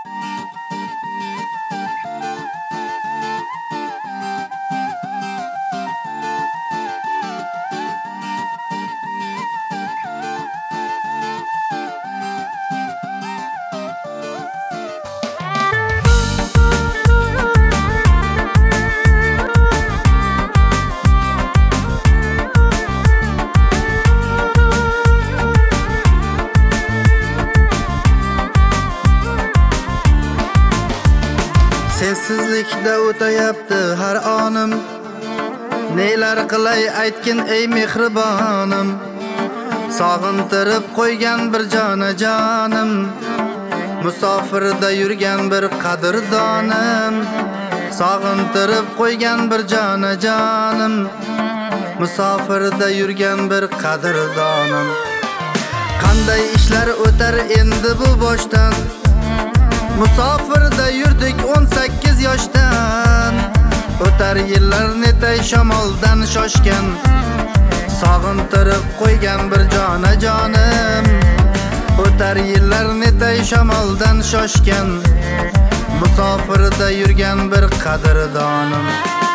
Sensizlikda o'tayapti har onim. Nelar qilay aytgin ey mehribonim. Sog'intirib qo'ygan bir jonajonim. Musofirda yurgan bir qadrdonim. Sog'intirib qo'ygan bir jonajonim. Musofirda yurgan bir qadrdonim. Qanday ishlar o'tar endi bu boshdan. Musofirda yurdik 18 yoshdan. O'tar yillar netay shamoldan shoshgan. Sog'intirib qo'ygan bir jonajonim. O'tar yillar netay shamoldan shoshgan. Musofirda yurgan bir qadrdonim.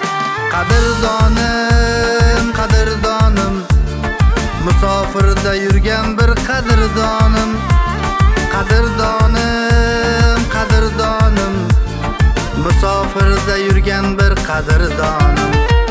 Qadrdonim, qadrdonim. Musofirda yurgan bir qadrdonim. Qadrdonim, qadrdonim. Musofirda yurgan bir qadrdonim.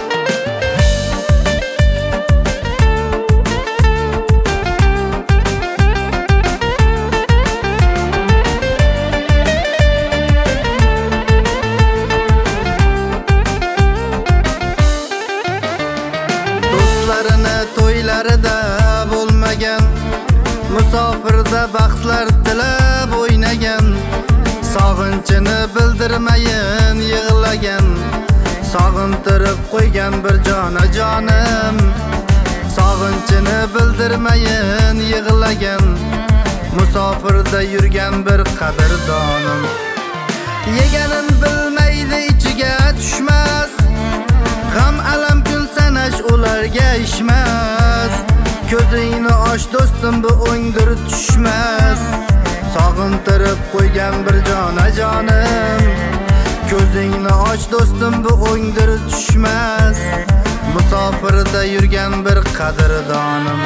Do'stlarini to'ylarida bo'lmagan, musofirda baxtlar tilab o'ynagan. Sog'inchini bildirmayin yig'lagan. Sog'intirib qo'ygan bir jonajonim. Sog'inchini bildirmayin yig'lagan. Musofirda yurgan bir qadrdonim. Yeganin bilmaydi ichiga tushmas. G'am alam kun sanash ularga ishmas. Ko'zingni och do'stim, bu o'ngdir tushmas. Sog'intirib qo'ygan bir jonajonim. Ko'zingni och do'stim, bu o'ngdir tushmas. Musofirda yurgan bir qadrdonim.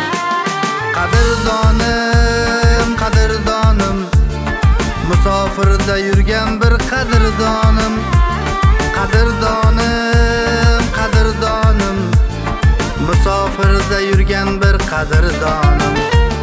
Qadrdonim, qadrdonim. Musofirda yurgan bir qadrdonim. Qadrdonim, qadrdonim. Musofirda yurgan bir qadrdonim.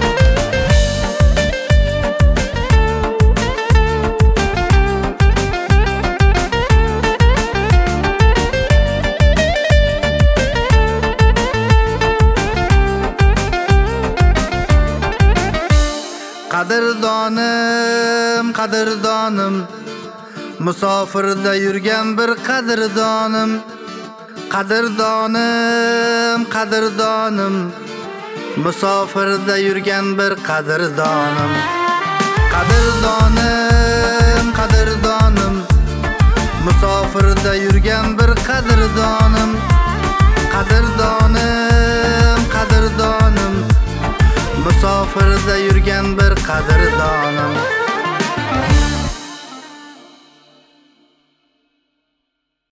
Qadrdonim, qadrdonim. Musofirda yurgan bir qadrdonim. Qadrdonim, qadrdonim. Musofirda yurgan bir qadrdonim. Qadrdonim, qadrdonim. Musofirda yurgan bir qadrdonim. Qadrdonim, qadrdonim. Musofirda yurgan bir qadrdonim.